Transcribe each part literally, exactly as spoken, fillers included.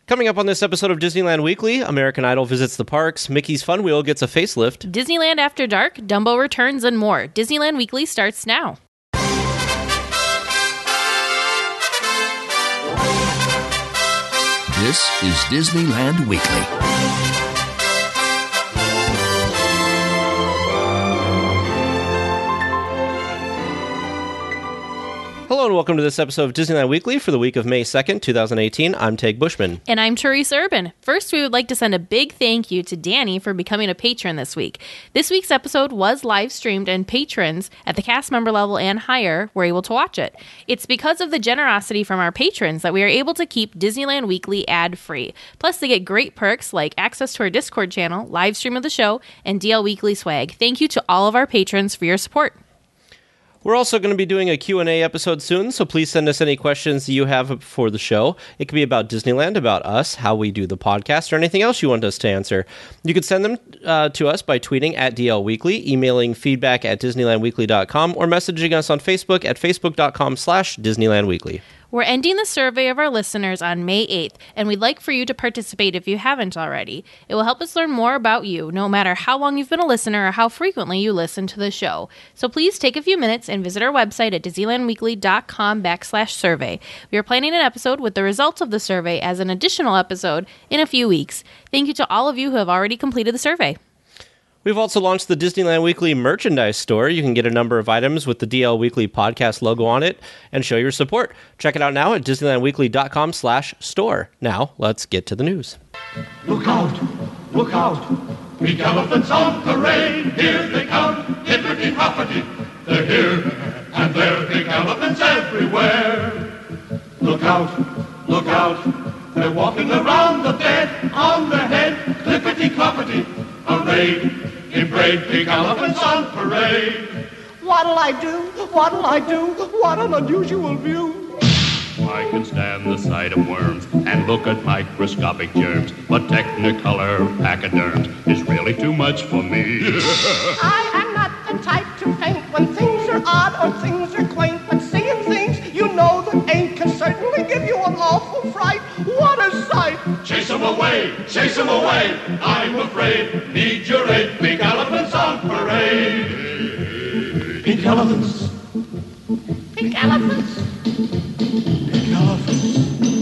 Coming up on this episode of Disneyland Weekly, American Idol visits the parks, Mickey's Fun Wheel gets a facelift, Disneyland After Dark, Dumbo returns, and more. Disneyland Weekly starts now. This is Disneyland Weekly. Hello and welcome to this episode of Disneyland Weekly for the week of May second, twenty eighteen. I'm Teg Bushman. And I'm Teresa Urban. First, we would like to send a big thank you to Danny for becoming a patron this week. This week's episode was live streamed, and patrons at the cast member level and higher were able to watch it. It's because of the generosity from our patrons that we are able to keep Disneyland Weekly ad-free. Plus, they get great perks like access to our Discord channel, live stream of the show, and D L Weekly swag. Thank you to all of our patrons for your support. We're also going to be doing a Q and A episode soon, so please send us any questions you have for the show. It could be about Disneyland, about us, how we do the podcast, or anything else you want us to answer. You could send them uh, to us by tweeting at D L Weekly, emailing feedback at disneyland weekly dot com, or messaging us on Facebook at facebook.com slash Disneyland Weekly. We're ending the survey of our listeners on May eighth, and we'd like for you to participate if you haven't already. It will help us learn more about you, no matter how long you've been a listener or how frequently you listen to the show. So please take a few minutes and visit our website at disneylandweekly.com backslash survey. We are planning an episode with the results of the survey as an additional episode in a few weeks. Thank you to all of you who have already completed the survey. We've also launched the Disneyland Weekly merchandise store. You can get a number of items with the D L Weekly podcast logo on it and show your support. Check it out now at disneylandweekly.com slash store. Now, let's get to the news. Look out! Look out! Big elephants on parade! Here they come! Hippity-hoppity! They're here and there! Big elephants everywhere! Look out! Look out! They're walking around the bed on their head! Clippity-cloppity! Parade! In brave big elephants on parade. What'll I do? What'll I do? What an unusual view. I can stand the sight of worms and look at microscopic germs, but Technicolor pachyderms is really too much for me. I am not the type to faint when things are odd or things are quaint, but seeing things you know that ain't can certainly give you an awful fright. What a sight! Chase 'em away, chase 'em away, I'm afraid. Need your aid, big elephants on parade. Big elephants. Big elephants. Big elephants.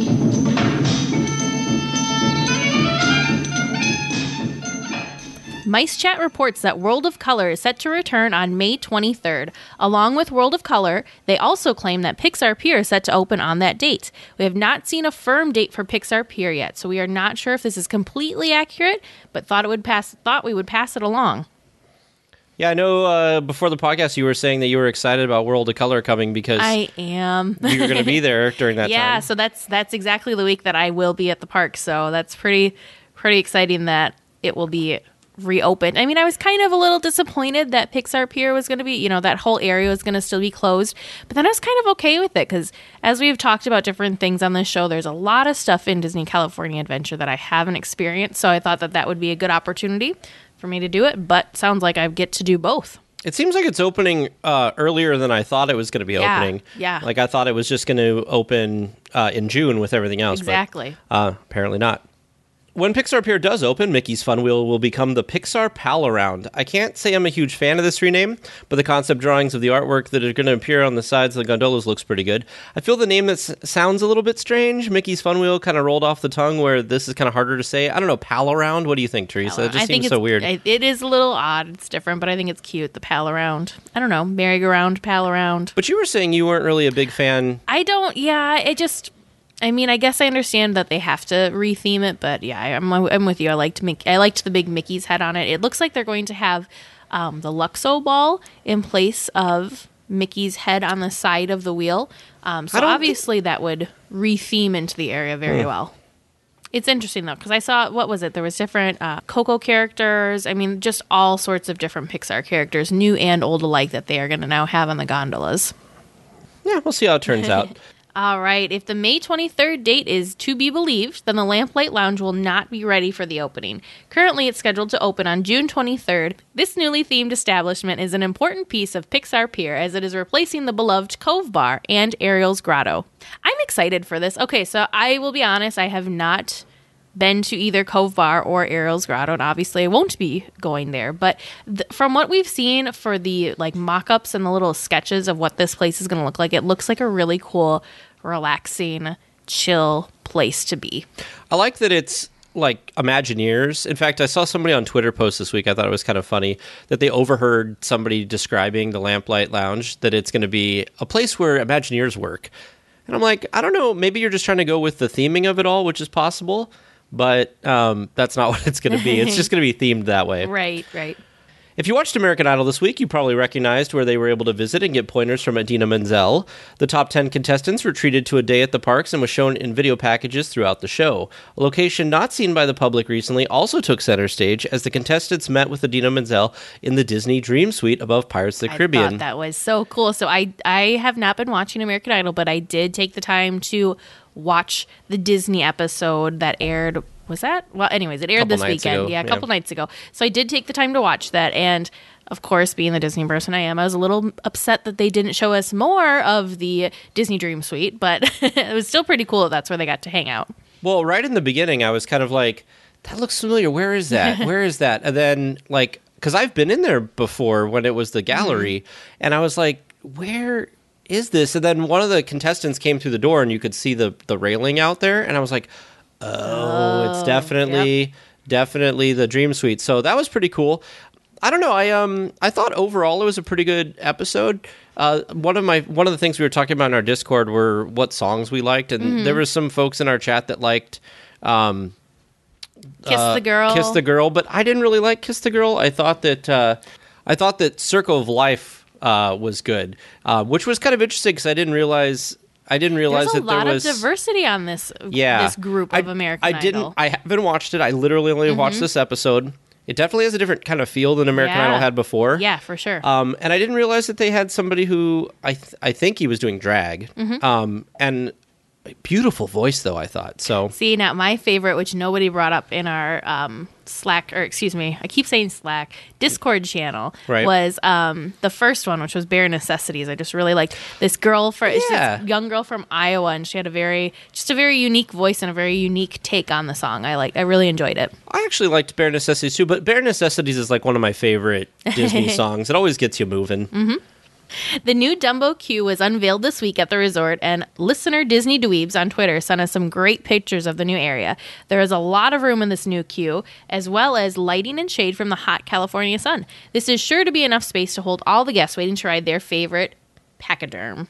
Mice Chat reports that World of Color is set to return on May twenty-third. Along with World of Color, they also claim that Pixar Pier is set to open on that date. We have not seen a firm date for Pixar Pier yet, so we are not sure if this is completely accurate, but thought it would pass. Thought we would pass it along. Yeah, I know uh, before the podcast you were saying that you were excited about World of Color coming because I am. you were going to be there during that yeah, time. Yeah, so that's that's exactly the week that I will be at the park, so that's pretty pretty exciting that it will be reopened. I mean, I was kind of a little disappointed that Pixar Pier was going to be, you know, that whole area was going to still be closed, but then I was kind of okay with it because as we've talked about different things on this show, there's a lot of stuff in Disney California Adventure that I haven't experienced, so I thought that that would be a good opportunity for me to do it, but sounds like I get to do both. It seems like it's opening uh, earlier than I thought it was going to be yeah, opening. Yeah. Like I thought it was just going to open uh, in June with everything else. Exactly. But, uh, apparently not. When Pixar Pier does open, Mickey's Fun Wheel will become the Pixar Pal Around. I can't say I'm a huge fan of this rename, but the concept drawings of the artwork that are going to appear on the sides of the gondolas looks pretty good. I feel the name that s- sounds a little bit strange. Mickey's Fun Wheel kind of rolled off the tongue where this is kind of harder to say. I don't know, Pal Around? What do you think, Teresa? It just I think seems it's, so weird. It is a little odd. It's different, but I think it's cute, the Pal Around. I don't know, merry-go-round, Pal Around. But you were saying you weren't really a big fan. I don't, yeah, it just... I mean, I guess I understand that they have to retheme it, but yeah, I'm I'm with you. I liked make I liked the big Mickey's head on it. It looks like they're going to have um, the Luxo ball in place of Mickey's head on the side of the wheel. Um, so obviously th- that would retheme into the area very mm. well. It's interesting though, because I saw, what was it? There was different uh, Coco characters. I mean, just all sorts of different Pixar characters, new and old alike, that they are going to now have on the gondolas. Yeah, we'll see how it turns out. All right. If the May twenty-third date is to be believed, then the Lamplight Lounge will not be ready for the opening. Currently, it's scheduled to open on June twenty-third. This newly themed establishment is an important piece of Pixar Pier as it is replacing the beloved Cove Bar and Ariel's Grotto. I'm excited for this. Okay, so I will be honest, I have not been to either Cove Bar or Ariel's Grotto, and obviously I won't be going there. But th- from what we've seen for the like mock-ups and the little sketches of what this place is going to look like, it looks like a really cool, relaxing, chill place to be. I like that it's like Imagineers. In fact, I saw somebody on Twitter post this week, I thought it was kind of funny, that they overheard somebody describing the Lamplight Lounge, that it's going to be a place where Imagineers work. And I'm like, I don't know, maybe you're just trying to go with the theming of it all, which is possible, but um, that's not what it's going to be. It's just going to be themed that way. Right, right. If you watched American Idol this week, you probably recognized where they were able to visit and get pointers from Idina Menzel. The top ten contestants were treated to a day at the parks and was shown in video packages throughout the show. A location not seen by the public recently also took center stage as the contestants met with Idina Menzel in the Disney Dream Suite above Pirates of the Caribbean. I thought that was so cool. So I, I have not been watching American Idol, but I did take the time to watch the Disney episode that aired. Was that? Well, anyways, it aired Couple this nights weekend. ago, Yeah, a yeah. couple nights ago. So I did take the time to watch that. And of course, being the Disney person I am, I was a little upset that they didn't show us more of the Disney Dream Suite, but it was still pretty cool that that's where they got to hang out. Well, right in the beginning, I was kind of like, that looks familiar. Where is that? Where is that? And then, like, because I've been in there before when it was the gallery, mm-hmm. and I was like, where is this? And then one of the contestants came through the door, and you could see the, the railing out there, and I was like, oh, oh it's definitely, yep. definitely the Dream Suite. So that was pretty cool. I don't know. I um I thought overall it was a pretty good episode. Uh, one of my one of the things we were talking about in our Discord were what songs we liked, and mm-hmm. there were some folks in our chat that liked um, Kiss uh, the Girl, Kiss the Girl, but I didn't really like Kiss the Girl. I thought that uh, I thought that Circle of Life uh, was good, uh, which was kind of interesting because I didn't realize. I didn't realize There's a that there lot was of diversity on this yeah, this group of I, American I Idol. didn't. I haven't watched it. I literally only mm-hmm. watched this episode. It definitely has a different kind of feel than American yeah. Idol had before. Yeah, for sure. Um, and I didn't realize that they had somebody who I th- I think he was doing drag. Mm-hmm. Um, and beautiful voice though, I thought. So see, now my favorite, which nobody brought up in our um, Slack, or excuse me, I keep saying Slack, Discord channel, right. was um, the first one, which was Bare Necessities. I just really liked this girl, for it's Yeah. this young girl from Iowa, and she had a very, just a very unique voice and a very unique take on the song. I like, I really enjoyed it. I actually liked Bare Necessities too, but Bare Necessities is like one of my favorite Disney songs. It always gets you moving. Mm-hmm. The new Dumbo queue was unveiled this week at the resort, and listener Disney Dweebs on Twitter sent us some great pictures of the new area. There is a lot of room in this new queue, as well as lighting and shade from the hot California sun. This is sure to be enough space to hold all the guests waiting to ride their favorite pachyderm.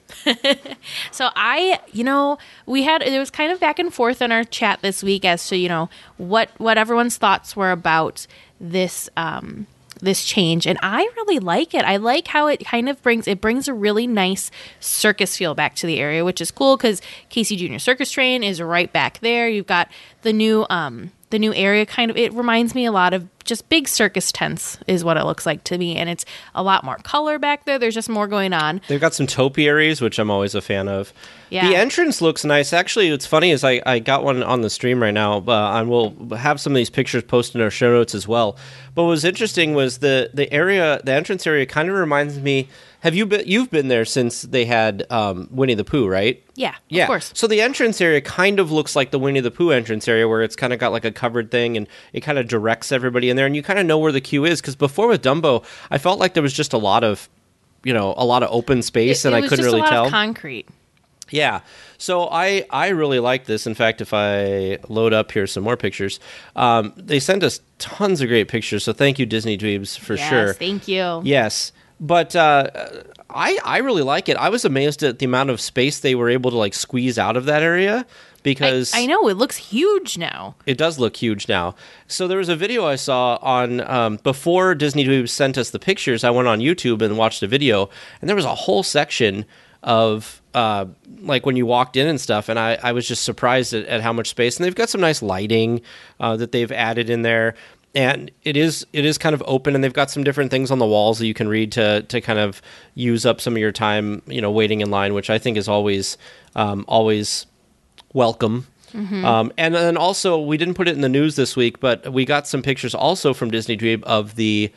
So I, you know, we had, it was kind of back and forth in our chat this week as to, you know, what, what everyone's thoughts were about this, um, this change, and I really like it. I like how it kind of brings it brings a really nice circus feel back to the area, which is cool because Casey Junior Circus Train is right back there. You've got the new um the new area, kind of, it reminds me a lot of just big circus tents is what it looks like to me, and it's a lot more color back there. There's just more going on. They've got some topiaries, which I'm always a fan of. Yeah. The entrance looks nice. Actually, what's funny is I, I got one on the stream right now, uh, and we'll have some of these pictures posted in our show notes as well. But what was interesting was the, the area, the entrance area kind of reminds me, have you been, you've been there since they had um, Winnie the Pooh, right? Yeah, Yeah, of course. So the entrance area kind of looks like the Winnie the Pooh entrance area, where it's kind of got like a covered thing, and it kind of directs everybody in there, and you kind of know where the queue is. Because before with Dumbo, I felt like there was just a lot of, you know, a lot of open space, It, and it I was couldn't just really a lot tell. of concrete. Yeah. So I, I really like this. In fact, if I load up here some more pictures, um, they sent us tons of great pictures. So thank you, Disney Dweebs, for yes, sure. Thank you. Yes. But uh, I, I really like it. I was amazed at the amount of space they were able to like squeeze out of that area, because I, I know, it looks huge now. it does look huge now. So there was a video I saw on, um, before Disney Dweebs sent us the pictures, I went on YouTube and watched a video, and there was a whole section of uh, like when you walked in and stuff, and I, I was just surprised at, at how much space. And they've got some nice lighting uh, that they've added in there, and it is it is kind of open, and they've got some different things on the walls that you can read to to kind of use up some of your time, you know, waiting in line, which I think is always um, always welcome. Mm-hmm. Um, and then also, we didn't put it in the news this week, but we got some pictures also from Disney Dweeb of the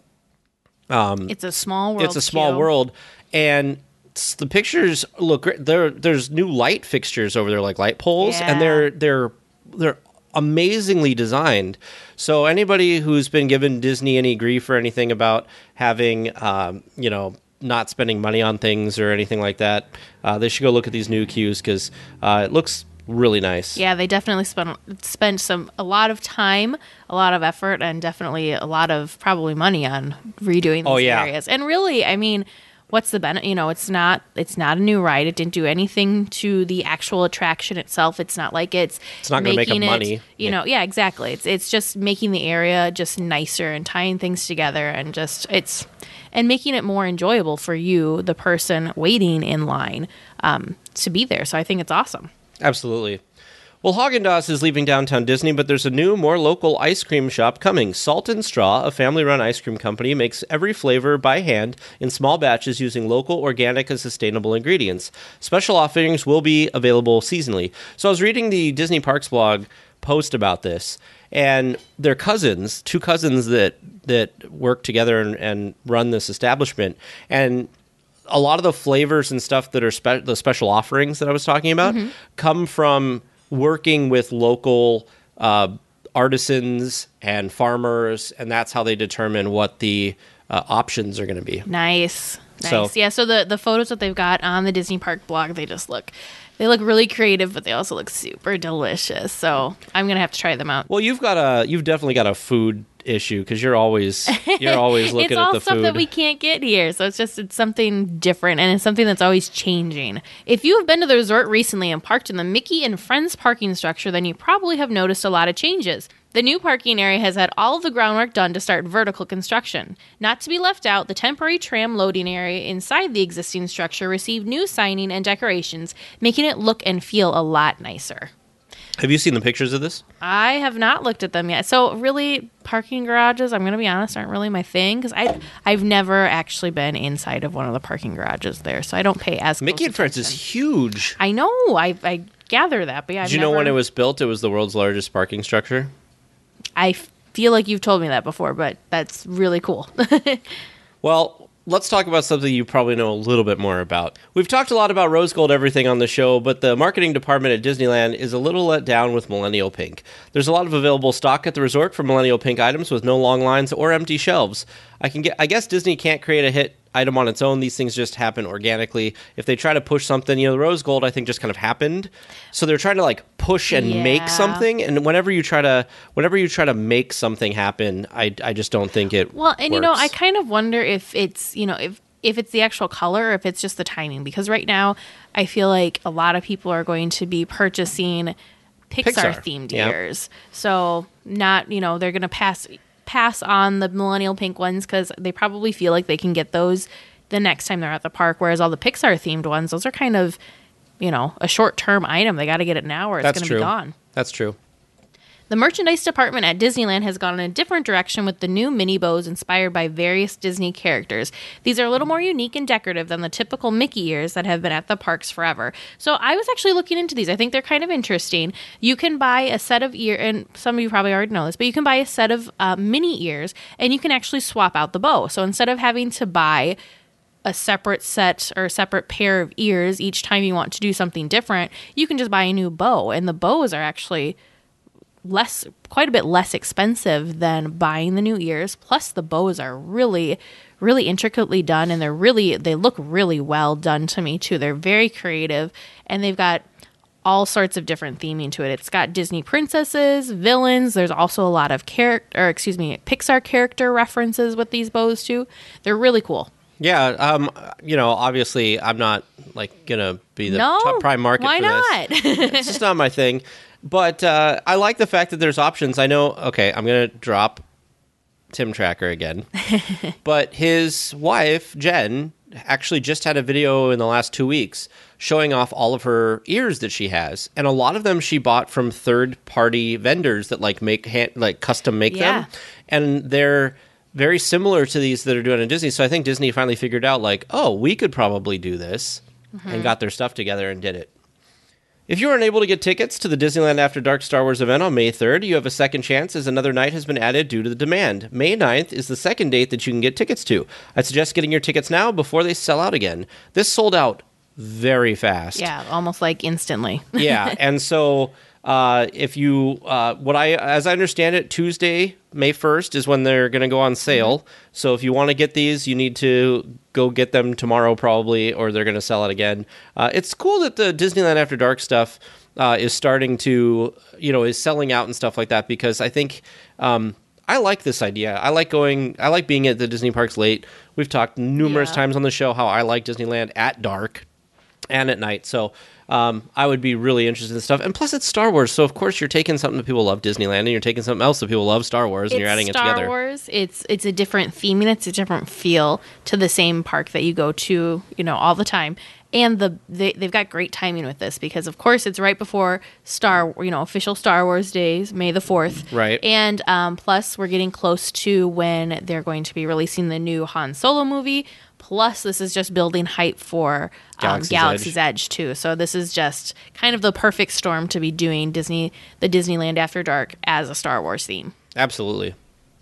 Um, it's a small world. It's a small queue. world, and s- the pictures look great. There, there's new light fixtures over there, like light poles, Yeah. and they're they're they're amazingly designed. So anybody who's been given Disney any grief or anything about having, um, you know, not spending money on things or anything like that, uh, they should go look at these new queues because uh, it looks really nice. Yeah, they definitely spent spent some a lot of time, a lot of effort, and definitely a lot of probably money on redoing these Oh, yeah. areas. And really, I mean, what's the benefit? You know, it's not it's not a new ride. It didn't do anything to the actual attraction itself. It's not like it's It's not gonna make making up it, money. You Yeah. know, yeah, exactly. It's it's just making the area just nicer and tying things together, and just it's and making it more enjoyable for you, the person waiting in line, um, to be there. So I think it's awesome. Absolutely. Well, Haagen-Dazs is leaving downtown Disney, but there's a new, more local ice cream shop coming. Salt and Straw, a family-run ice cream company, makes every flavor by hand in small batches using local, organic, and sustainable ingredients. Special offerings will be available seasonally. So I was reading the Disney Parks blog post about this, and their cousins, two cousins that that work together and, and run this establishment, and a lot of the flavors and stuff that are spe- the special offerings that I was talking about Mm-hmm. come from working with local uh, artisans and farmers, and that's how they determine what the uh, options are going to be. Nice. Nice. So- yeah, so the, the photos that they've got on the Disney Park blog, they just look they look really creative, but they also look super delicious. So I'm gonna have to try them out. Well, you've got a you've definitely got a food issue because you're always you're always looking it's at all the stuff food. that we can't get here, so it's just it's something different, and it's something that's always changing. If you have been to the resort recently and parked in the Mickey and Friends parking structure, then you probably have noticed a lot of changes. The new parking area has had all of the groundwork done to start vertical construction. Not to be left out, the temporary tram loading area inside the existing structure received new signing and decorations, making it look and feel a lot nicer. Have you seen the pictures of this? I have not looked at them yet. So really, parking garages, I'm going to be honest, aren't really my thing because I I've never actually been inside of one of the parking garages there, so I don't pay as close Mickey and Friends is attention. huge. I know, I I gather that, but yeah, I've Did you know never, when it was built, it was the world's largest parking structure? I feel like you've told me that before, but that's really cool. Well, let's talk about something you probably know a little bit more about. We've talked a lot about rose gold everything on the show, but the marketing department at Disneyland is a little let down with Millennial Pink. There's a lot of available stock at the resort for Millennial Pink items with no long lines or empty shelves. I can get I guess Disney can't create a hit item on its own. These things just happen organically. If they try to push something, you know, the rose gold I think just kind of happened. So they're trying to like push and Yeah. make something, and whenever you try to whenever you try to make something happen, I I just don't think it Well, and you know, works. I kind of wonder if it's, you know, if if it's the actual color or if it's just the timing, because right now I feel like a lot of people are going to be purchasing Pixar, Pixar, themed yeah. ears. So not, you know, they're going to pass pass on the Millennial Pink ones because they probably feel like they can get those the next time they're at the park, whereas all the Pixar themed ones, those are kind of, you know, a short-term item. They got to get it now or it's That's going to true. be gone. That's true. The merchandise department at Disneyland has gone in a different direction with the new mini bows inspired by various Disney characters. These are a little more unique and decorative than the typical Mickey ears that have been at the parks forever. So I was actually looking into these. I think they're kind of interesting. You can buy a set of ear, and some of you probably already know this, but you can buy a set of uh, mini ears, and you can actually swap out the bow. So instead of having to buy a separate set or a separate pair of ears each time you want to do something different, you can just buy a new bow, and the bows are actually less quite a bit less expensive than buying the new ears. Plus the bows are really really intricately done, and they're really they look really well done to me too. They're very creative, and they've got all sorts of different theming to it. It's got Disney princesses, villains. There's also a lot of character or excuse me Pixar character references with these bows too. They're really cool. Yeah, um, you know, obviously, I'm not like gonna be the No, top prime market why for not? this. It's just not my thing. But uh, I like the fact that there's options. I know. Okay, I'm gonna drop Tim Tracker again, but his wife Jen actually just had a video in the last two weeks showing off all of her ears that she has, and a lot of them she bought from third-party vendors that like make hand, like custom make Yeah. them, and they're very similar to these that are doing in Disney. So I think Disney finally figured out, like, oh, we could probably do this, and got their stuff together and did it. If you are unable to get tickets to the Disneyland After Dark Star Wars event on May third, you have a second chance as another night has been added due to the demand. May ninth is the second date that you can get tickets to. I suggest getting your tickets now before they sell out again. This sold out very fast. Yeah, almost like instantly. Yeah, and so Uh, if you, uh, what I, as I understand it, Tuesday, May first is when they're going to go on sale. Mm-hmm. So if you want to get these, you need to go get them tomorrow probably, or they're going to sell it again. Uh, it's cool that the Disneyland After Dark stuff uh, is starting to, you know, is selling out and stuff like that, because I think, um, I like this idea. I like going, I like being at the Disney parks late. We've talked numerous Yeah. times on the show how I like Disneyland at dark and at night. So um, I would be really interested in this stuff. And plus, it's Star Wars. So, of course, you're taking something that people love Disneyland, and you're taking something else that people love Star Wars, and It's you're adding Star it together. Wars. It's it's a different theme, and it's a different feel to the same park that you go to, you know, all the time. And the they, they've got great timing with this because, of course, it's right before Star, you know, official Star Wars days, May the fourth. Right. And um, plus, we're getting close to when they're going to be releasing the new Han Solo movie. Plus, this is just building hype for um, Galaxy's Galaxy's Edge. Edge too. So this is just kind of the perfect storm to be doing Disney, the Disneyland After Dark as a Star Wars theme. Absolutely.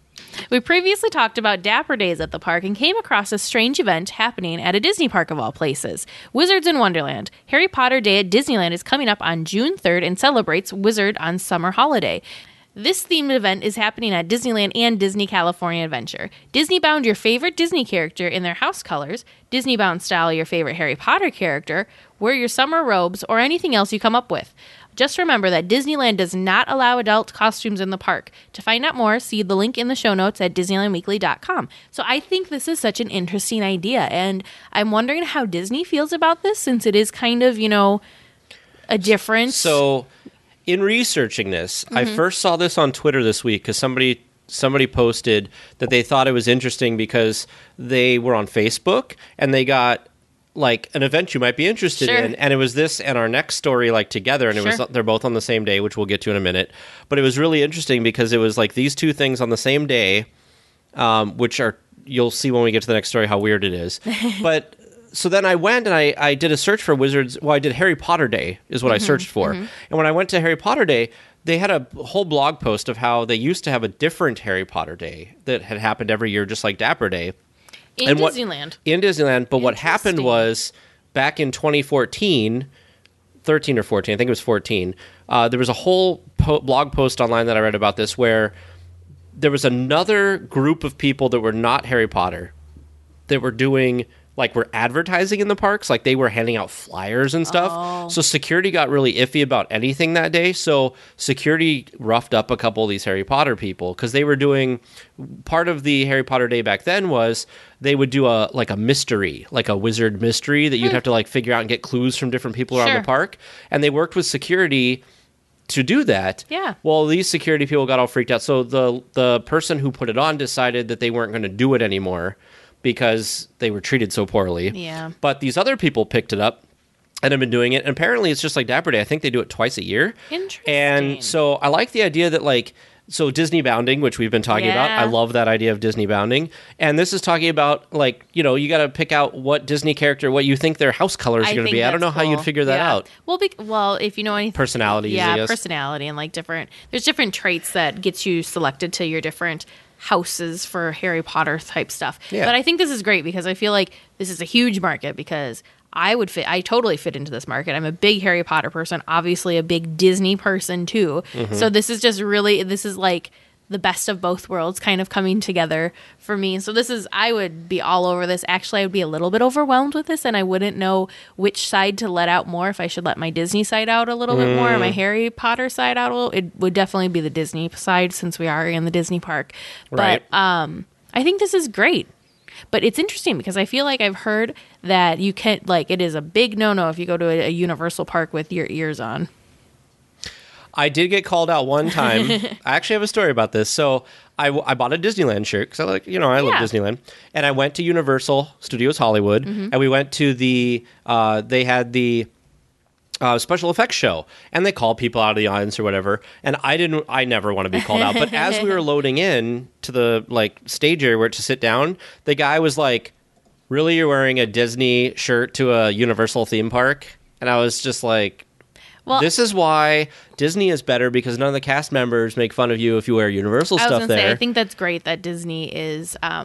We previously talked about Dapper Days at the park and came across a strange event happening at a Disney park of all places. Wizards in Wonderland. Harry Potter Day at Disneyland is coming up on June third and celebrates Wizard on Summer Holiday. This themed event is happening at Disneyland and Disney California Adventure. Disney bound your favorite Disney character in their house colors, Disney bound style your favorite Harry Potter character, wear your summer robes, or anything else you come up with. Just remember that Disneyland does not allow adult costumes in the park. To find out more, see the link in the show notes at disneyland weekly dot com. So I think this is such an interesting idea, and I'm wondering how Disney feels about this, since it is kind of, you know, a different... So, in researching this, Mm-hmm. I first saw this on Twitter this week because somebody somebody posted that they thought it was interesting because they were on Facebook and they got like an event you might be interested Sure. in, and it was this and our next story like together, and it Sure. was they're both on the same day, which we'll get to in a minute. But it was really interesting because it was like these two things on the same day, um, which are you'll see when we get to the next story how weird it is. But so then I went and I, I did a search for Wizards. Well, I did Harry Potter Day is what I searched for. And when I went to Harry Potter Day, they had a whole blog post of how they used to have a different Harry Potter Day that had happened every year, just like Dapper Day. in and what- Disneyland. In Disneyland. But what happened Interesting. was back in twenty fourteen, thirteen or fourteen, I think it was fourteen, uh, there was a whole po- blog post online that I read about this where there was another group of people that were not Harry Potter that were doing like were advertising in the parks, like they were handing out flyers and stuff. Oh. So security got really iffy about anything that day. So security roughed up a couple of these Harry Potter people because they were doing part of the Harry Potter Day back then was they would do a like a mystery, like a wizard mystery that you'd have to like figure out and get clues from different people around Sure. the park. And they worked with security to do that. Yeah. Well, these security people got all freaked out. So the the person who put it on decided that they weren't going to do it anymore because they were treated so poorly. Yeah. But these other people picked it up and have been doing it. And apparently it's just like Dapper Day. I think they do it twice a year. Interesting. And so I like the idea that like so Disney bounding, which we've been talking about. Yeah. I love that idea of Disney bounding. And this is talking about like, you know, you got to pick out what Disney character, what you think their house colors are going to think be. I don't know that's how you'd cool. figure that Yeah. out. Well, be- well, if you know anything, Personalities, yeah, I guess. personality, and like different. There's different traits that gets you selected to your different houses for Harry Potter type stuff. Yeah. But I think this is great because I feel like this is a huge market because I would fit. I totally fit into this market. I'm a big Harry Potter person, obviously a big Disney person too. Mm-hmm. So this is just really. This is like the best of both worlds kind of coming together for me. So this is, I would be all over this. Actually, I would be a little bit overwhelmed with this and I wouldn't know which side to let out more, if I should let my Disney side out a little bit more or my Mm. Harry Potter side out a little. It would definitely be the Disney side since we are in the Disney park. Right. But um, I think this is great. But it's interesting because I feel like I've heard that you can't, like, it is a big no-no if you go to a, a Universal park with your ears on. I did get called out one time. I actually have a story about this. So I, I bought a Disneyland shirt because I like, you know, I love Yeah. Disneyland. And I went to Universal Studios Hollywood and we went to the, uh, they had the uh, special effects show and they called people out of the audience or whatever. And I didn't, I never want to be called out. But as we were loading in to the like stage area where to sit down, the guy was like, really, you're wearing a Disney shirt to a Universal theme park? And I was just like, Well, this is why Disney is better because none of the cast members make fun of you if you wear Universal I was stuff gonna there. say, I think that's great that Disney is um,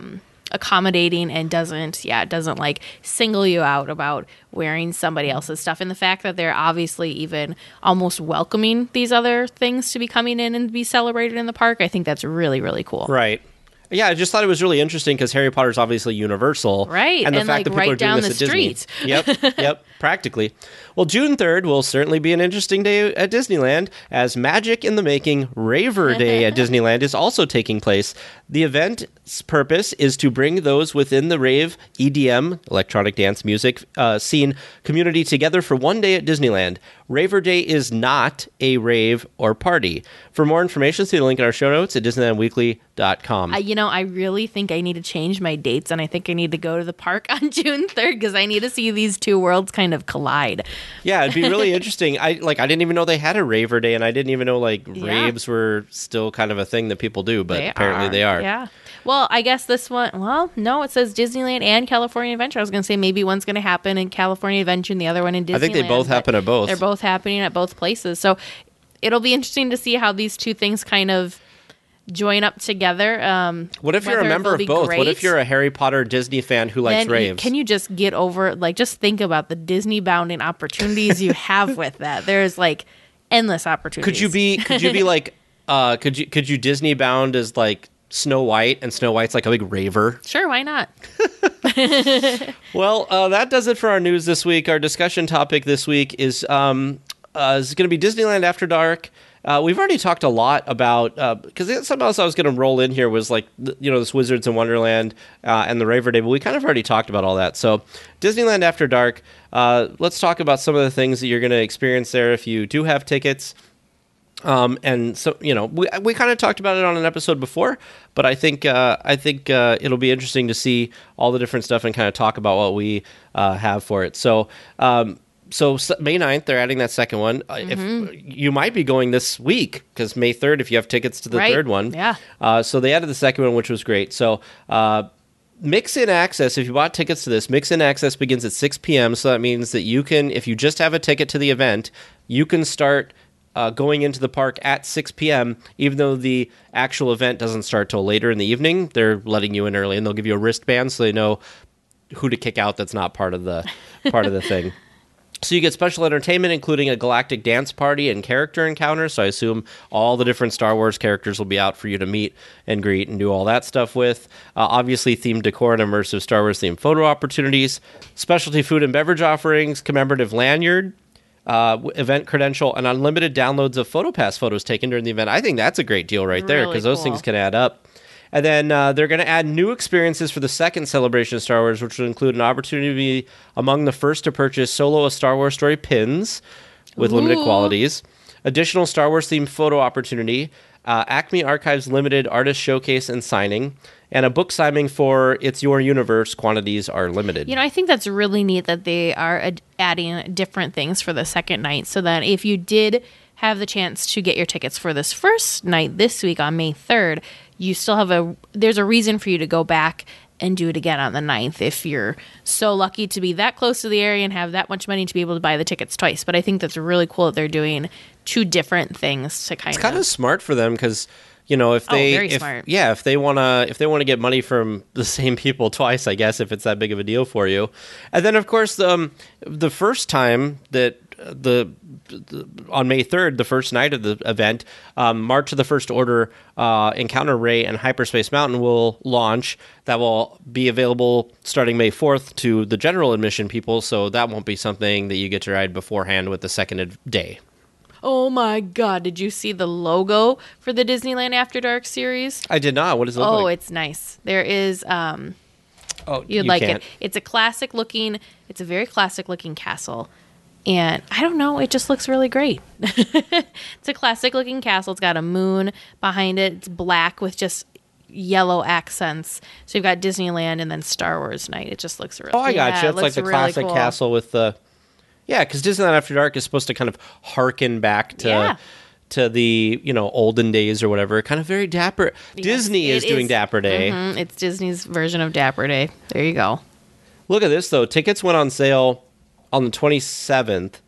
accommodating and doesn't, yeah, doesn't like single you out about wearing somebody else's stuff. And the fact that they're obviously even almost welcoming these other things to be coming in and be celebrated in the park, I think that's really, really cool. Right. Yeah, I just thought it was really interesting because Harry Potter's obviously universal. Right, And the and, fact like, that people right are doing down this the at Disney. street. Yep, yep, practically. Well, June third will certainly be an interesting day at Disneyland as Magic in the Making Raver Day at Disneyland is also taking place. The event's purpose is to bring those within the rave, E D M, electronic dance music, uh, scene community together for one day at Disneyland. Raver Day is not a rave or party. For more information, see the link in our show notes at disneyland weekly dot com. I, you know, I really think I need to change my dates, and I think I need to go to the park on June third because I need to see these two worlds kind of collide. Yeah, it'd be really interesting. I like I didn't even know they had a Raver Day, and I didn't even know like Yeah. raves were still kind of a thing that people do, but They apparently are. they are. Yeah. Well, I guess this one, well, no, it says Disneyland and California Adventure. I was going to say maybe one's going to happen in California Adventure and the other one in Disneyland. I think they both but happen at both. They're both happening at both places. So it'll be interesting to see how these two things kind of join up together. Um, What if you're a whether member they'll of be both? What great. if you're a Harry Potter Disney fan who likes Then you- raves? Can you just get over, like, just think about the Disney bounding opportunities you have with that. There's like endless opportunities. could you be could you be like uh could you could you Disney bound as like Snow White, and Snow White's like a big raver? Sure, why not? Well, uh, that does it for our news this week. Our discussion topic this week is um uh, is going to be Disneyland After Dark. Uh, we've already talked a lot about because uh, something else I was going to roll in here was like th- you know this Wizards in Wonderland uh, and the Raver Day, but we kind of already talked about all that. So Disneyland After Dark. Uh, let's talk about some of the things that you're going to experience there if you do have tickets. Um, and so, you know, we we kind of talked about it on an episode before, but I think uh, I think uh, it'll be interesting to see all the different stuff and kind of talk about what we uh, have for it. So, um, so s- May ninth, they're adding that second one. Uh, Mm-hmm. If you might be going this week because May third, if you have tickets to the Right. third one, Yeah. Uh, so they added the second one, which was great. So. Uh, Mix-in access, if you bought tickets to this, mix-in access begins at six p.m., so that means that you can, if you just have a ticket to the event, you can start uh, going into the park at six p.m., even though the actual event doesn't start till later in the evening. They're letting you in early, and they'll give you a wristband so they know who to kick out that's not part of the part of the thing. So you get special entertainment, including a galactic dance party and character encounters. So I assume all the different Star Wars characters will be out for you to meet and greet and do all that stuff with. Uh, obviously, themed decor and immersive Star Wars themed photo opportunities, specialty food and beverage offerings, commemorative lanyard, uh, event credential, and unlimited downloads of PhotoPass photos taken during the event. I think that's a great deal right there Really because those cool. things can add up. And then uh, they're going to add new experiences for the second celebration of Star Wars, which will include an opportunity to be among the first to purchase solo A Star Wars Story pins with limited Ooh. qualities, additional Star Wars themed photo opportunity, uh, Acme Archives limited artist showcase and signing, and a book signing for It's Your Universe. Quantities are limited. You know, I think that's really neat that they are ad- adding different things for the second night so that if you did have the chance to get your tickets for this first night this week on May third, you still have a, there's a reason for you to go back and do it again on the ninth if you're so lucky to be that close to the area and have that much money to be able to buy the tickets twice. But I think that's really cool that they're doing two different things to kind It's of. kind of smart for them because you know if Oh, they very if, smart. yeah if they want to if they want to get money from the same people twice, I guess, if it's that big of a deal for you. And then of course um, the first time that the, the on May third, the first night of the event, um, March of the First Order uh, Encounter Ray and Hyperspace Mountain will launch. That will be available starting May fourth to the general admission people, so that won't be something that you get to ride beforehand with the second ed- day. Oh my God, did you see the logo for the Disneyland After Dark series? I did not. What does it look Oh, like? it's nice. There is, um, Oh, you'd you like can't. it. It's a classic looking, it's a very classic looking castle. And I don't know, it just looks really great. It's a classic looking castle. It's got a moon behind it. It's black with just yellow accents. So you've got Disneyland and then Star Wars night. It just looks really Oh, I got yeah, you. it It's like looks the really classic cool. castle with the. Yeah, because Disneyland After Dark is supposed to kind of harken back to Yeah. to the you know olden days or whatever. Kind of very dapper. Yes, Disney is it doing Dapper Day. Mhm, it's Disney's version of Dapper Day. There you go. Look at this though. Tickets went on sale on the twenty-seventh,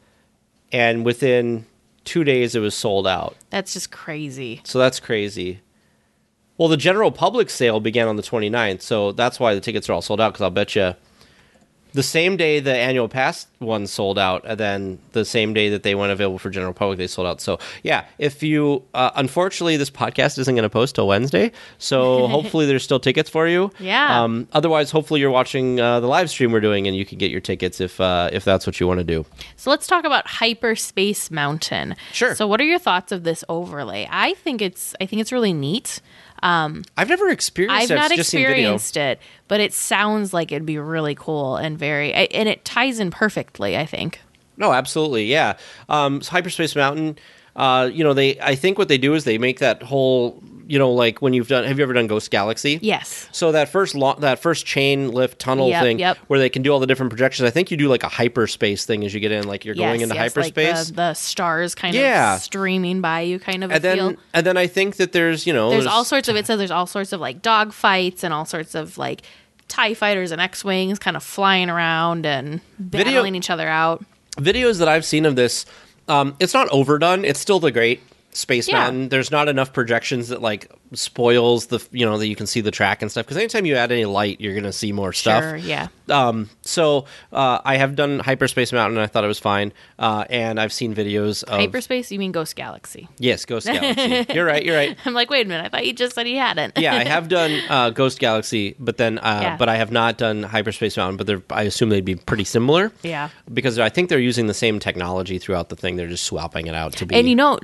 and within two days it was sold out. That's just crazy. So that's crazy. Well, the general public sale began on the twenty-ninth, so that's why the tickets are all sold out, because I'll bet you the same day the annual pass ones sold out, and then the same day that they went available for general public, they sold out. So, yeah, if you, uh, unfortunately, this podcast isn't going to post till Wednesday, so hopefully there's still tickets for you. Yeah. Um, otherwise, hopefully you're watching uh, the live stream we're doing, and you can get your tickets if uh, if that's what you want to do. So let's talk about Hyperspace Mountain. Sure. So what are your thoughts of this overlay? I think it's I think it's really neat. I've never experienced I've it. not I've just seen video. experienced it, but it sounds like it'd be really cool and very, and it ties in perfectly, I think. No, absolutely, yeah. Um, so Hyperspace Mountain, uh, you know, they. I think what they do is they make that whole, you know, like when you've done. Have you ever done Ghost Galaxy? Yes. So that first lo- that first chain lift tunnel Yep, thing, yep. where they can do all the different projections. I think you do like a hyperspace thing as you get in, like you're going Yes, into yes, hyperspace. Like the, the stars kind Yeah. of streaming by you, kind of a and then feel. and then I think that there's you know There's all sorts of, it says there's all sorts of like dog fights and all sorts of like TIE fighters and X-Wings kind of flying around and Video- battling each other out. videos that I've seen of this. Um, it's not overdone. It's still the great Space Yeah. Mountain. There's not enough projections that like spoils the you know that you can see the track and stuff. Because anytime you add any light, you're gonna see more stuff. Sure, yeah. Um, so uh, I have done Hyperspace Mountain, and I thought it was fine. Uh, and I've seen videos of Hyperspace, you mean Ghost Galaxy? yes, Ghost Galaxy. You're right. You're right. I'm like, wait a minute, I thought you just said he hadn't. Yeah, I have done uh, Ghost Galaxy, but then uh, Yeah. but I have not done Hyperspace Mountain. But they're, I assume they'd be pretty similar. Yeah. Because I think they're using the same technology throughout the thing. They're just swapping it out to be. And you know,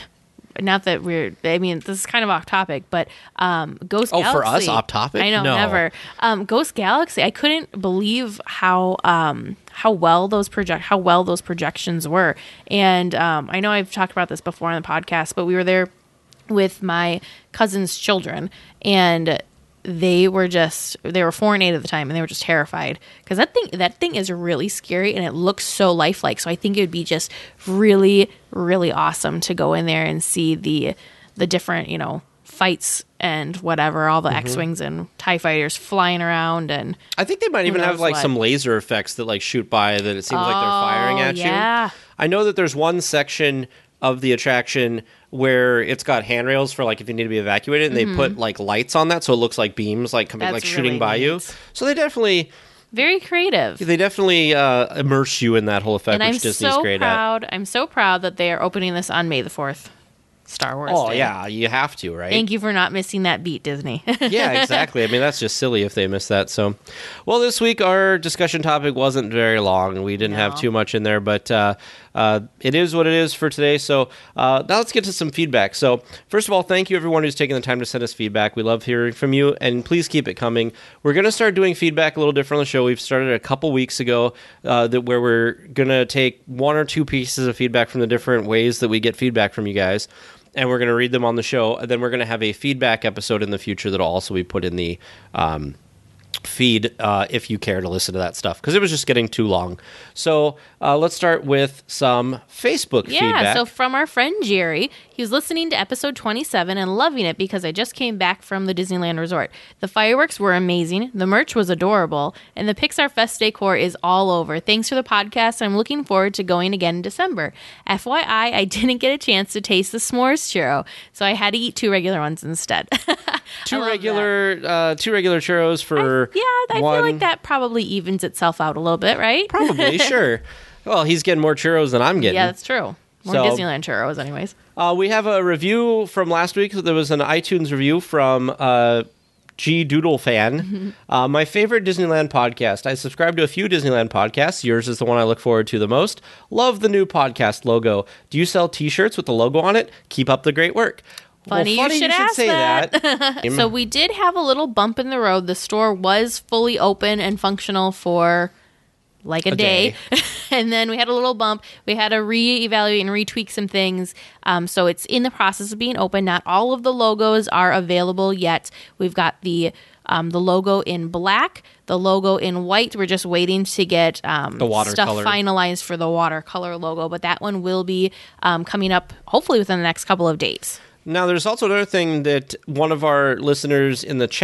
not that we're, I mean, this is kind of off topic, but um, Ghost Oh, Galaxy. for us, off topic? I know, No. never. Um, Ghost Galaxy, I couldn't believe how um, how well those project how well those projections were. And um, I know I've talked about this before on the podcast, but we were there with my cousin's children, and they were just they were four and eight at the time, and they were just terrified because that thing that thing is really scary, and it looks so lifelike. So I think it would be just really really awesome to go in there and see the the different you know fights and whatever, all the Mm-hmm. X-Wings and TIE fighters flying around. And I think they might even have knows like what? some laser effects that like shoot by that it seems like they're firing Oh, at yeah. you. I know that there's one section of the attraction where it's got handrails for like if you need to be evacuated, and they put like lights on that so it looks like beams like coming Mm-hmm. That's like shooting really by you. neat. So they definitely very creative. they definitely uh, immerse you in that whole effect, And I'm which Disney's so great proud. I'm so proud that they are opening this on May the fourth, Star Wars at. Oh Day. yeah, you have to, right? Thank you for not missing that beat, Disney. Yeah, exactly. I mean, that's just silly if they miss that. So, well, this week our discussion topic wasn't very long. We didn't have No. too much in there, but uh, uh, it is what it is for today. So uh, now let's get to some feedback. So first of all, thank you everyone who's taken the time to send us feedback. We love hearing from you, and please keep it coming. We're going to start doing feedback a little different on the show. We've started a couple weeks ago uh, that where we're going to take one or two pieces of feedback from the different ways that we get feedback from you guys, and we're going to read them on the show. And then we're going to have a feedback episode in the future that'll also be put in the um, feed uh, if you care to listen to that stuff, because it was just getting too long. So uh, let's start with some Facebook Yeah, feedback. so from our friend Jerry, he was listening to episode twenty-seven and loving it because I just came back from the Disneyland Resort. The fireworks were amazing, the merch was adorable, and the Pixar Fest decor is all over. Thanks for the podcast. I'm looking forward to going again in December. F Y I, I didn't get a chance to taste the s'mores churro, so I had to eat two regular ones instead. two love regular, uh, two regular churros for Yeah, I one. feel like that probably evens itself out a little bit, right? Probably, sure. Well, he's getting more churros than I'm getting. Yeah, that's true. More So- Disneyland churros, anyways. Uh, we have a review from last week. There was an iTunes review from uh, G Doodle Fan. Uh, my favorite Disneyland podcast. I subscribe to a few Disneyland podcasts. Yours is the one I look forward to the most. Love the new podcast logo. Do you sell T-shirts with the logo on it? Keep up the great work. Funny you well, funny should you should ask say that. that. So we did have a little bump in the road. The store was fully open and functional for like a, A day. day. And then we had a little bump. We had to reevaluate and retweak some things. Um, so it's in the process of being open. Not all of the logos are available yet. We've got the um, the logo in black, the logo in white. We're just waiting to get um, The stuff watercolor. finalized for the watercolor logo. But that one will be um, coming up hopefully within the next couple of days. Now, there's also another thing that one of our listeners in the chat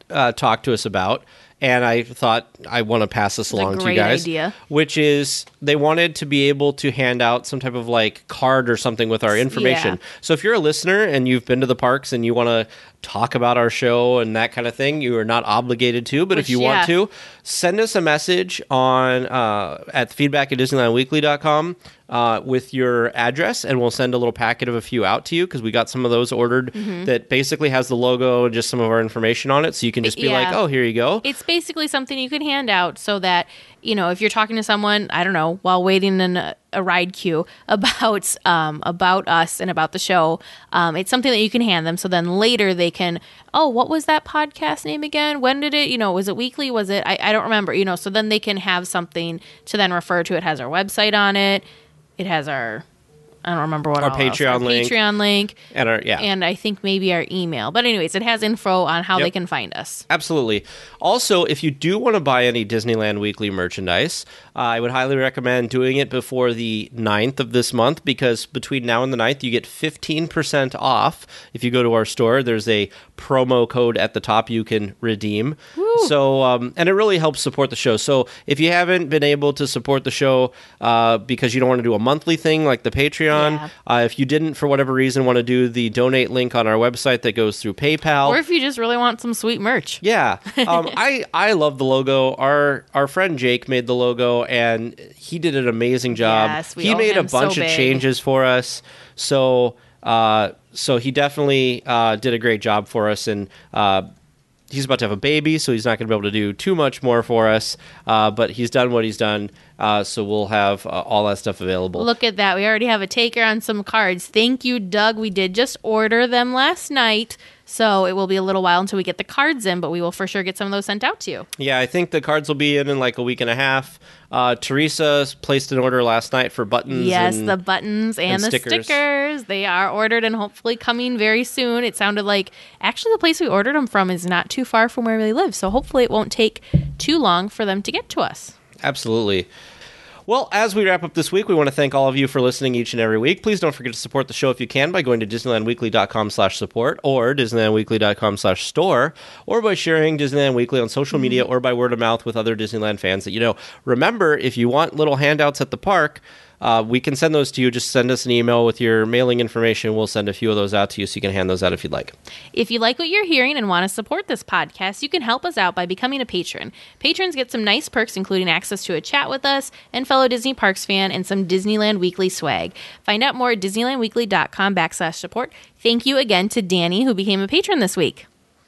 uh, talked to us about, and I thought I want to pass this along to you great guys. idea. Which is they wanted to be able to hand out some type of like card or something with our information. Yeah. So if you're a listener and you've been to the parks and you want to talk about our show and that kind of thing, you are not obligated to. But Which, if you yeah. want to, send us a message on uh, at feedback at disneyland weekly dot com. Uh, with your address, and we'll send a little packet of a few out to you because we got some of those ordered Mm-hmm. that basically has the logo and just some of our information on it. So you can just be Yeah. like, oh, here you go. It's basically something you can hand out so that, you know, if you're talking to someone, I don't know, while waiting in a, a ride queue about um, about us and about the show, um, it's something that you can hand them. So then later they can, oh, what was that podcast name again? When did it, you know, was it weekly? Was it, I, I don't remember, you know, so then they can have something to then refer to. It has our website on it. It has our, I don't remember what Our all else. Patreon our link. Patreon link. And our, yeah. And I think maybe our email. But anyways, it has info on how Yep. they can find us. Absolutely. Also, if you do want to buy any Disneyland Weekly merchandise, uh, I would highly recommend doing it before the ninth of this month, because between now and the ninth, you get fifteen percent off. If you go to our store, there's a promo code at the top you can redeem. So, um, and it really helps support the show. So if you haven't been able to support the show uh, because you don't want to do a monthly thing like the Patreon, Yeah. uh, if you didn't, for whatever reason, want to do the donate link on our website that goes through PayPal. Or if you just really want some sweet merch. Yeah, um, I I love the logo. Our our friend Jake made the logo, and he did an amazing job. Yes, we he owe made a him so bunch of big. changes for us, so uh, so he definitely uh, did a great job for us. And uh, he's about to have a baby, so he's not going to be able to do too much more for us. Uh, but he's done what he's done, uh, so we'll have uh, all that stuff available. Look at that. We already have a taker on some cards. Thank you, Doug. We did just order them last night. So it will be a little while until we get the cards in, but we will for sure get some of those sent out to you. Yeah, I think the cards will be in in like a week and a half. Uh, Teresa placed an order last night for buttons. Yes, and, the buttons and, and the stickers. stickers. They are ordered and hopefully coming very soon. It sounded like actually the place we ordered them from is not too far from where we live. So hopefully it won't take too long for them to get to us. Absolutely. Well, as we wrap up this week, we want to thank all of you for listening each and every week. Please don't forget to support the show if you can by going to disneyland weekly dot com slash support or disneyland weekly dot com slash store, or by sharing Disneyland Weekly on social media or by word of mouth with other Disneyland fans that you know. Remember, if you want little handouts at the park, uh, we can send those to you. Just send us an email with your mailing information. We'll send a few of those out to you so you can hand those out if you'd like. If you like what you're hearing and want to support this podcast, you can help us out by becoming a patron. Patrons get some nice perks, including access to a chat with us and fellow Disney Parks fan and some Disneyland Weekly swag. Find out more at disneyland weekly dot com backslash support. Thank you again to Danny, who became a patron this week.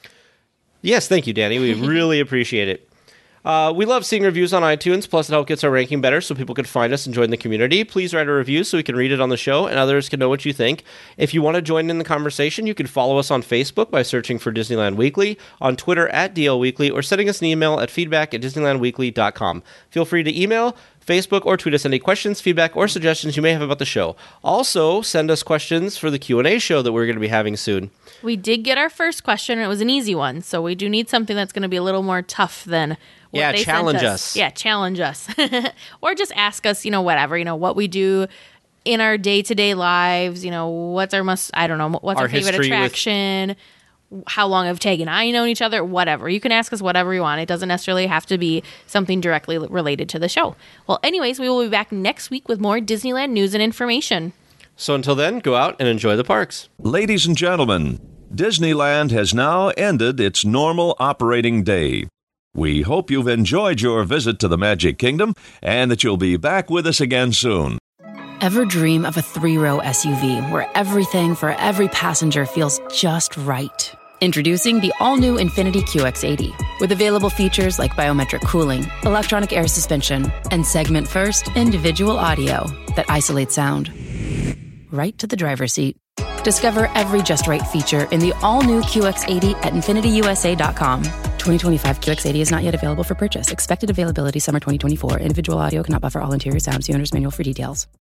Yes, thank you, Danny. We really appreciate it. Uh, we love seeing reviews on iTunes, plus it helps gets our ranking better so people can find us and join the community. Please write a review so we can read it on the show and others can know what you think. If you want to join in the conversation, you can follow us on Facebook by searching for Disneyland Weekly, on Twitter at D L Weekly, or sending us an email at feedback at disneyland weekly dot com. Feel free to email, Facebook, or tweet us any questions, feedback, or suggestions you may have about the show. Also, send us questions for the Q and A show that we're going to be having soon. We did get our first question, and it was an easy one, so we do need something that's going to be a little more tough than what Yeah, they challenge sent us. Yeah, challenge us. Or just ask us, you know, whatever, you know, what we do in our day-to-day lives, you know, what's our most, I don't know, what's our, Our favorite history with- attraction, how long have Tag and I known each other, whatever. You can ask us whatever you want. It doesn't necessarily have to be something directly related to the show. Well, anyways, we will be back next week with more Disneyland news and information. So until then, go out and enjoy the parks. Ladies and gentlemen, Disneyland has now ended its normal operating day. We hope you've enjoyed your visit to the Magic Kingdom and that you'll be back with us again soon. Ever dream of a three-row S U V where everything for every passenger feels just right? Introducing the all-new Infiniti Q X eighty. With available features like biometric cooling, electronic air suspension, and segment-first individual audio that isolates sound right to the driver's seat. Discover every just right feature in the all-new Q X eighty at infinity U S A dot com. twenty twenty-five Q X eighty is not yet available for purchase. Expected availability summer twenty twenty-four. Individual audio cannot buffer all interior sound. See owner's manual for details.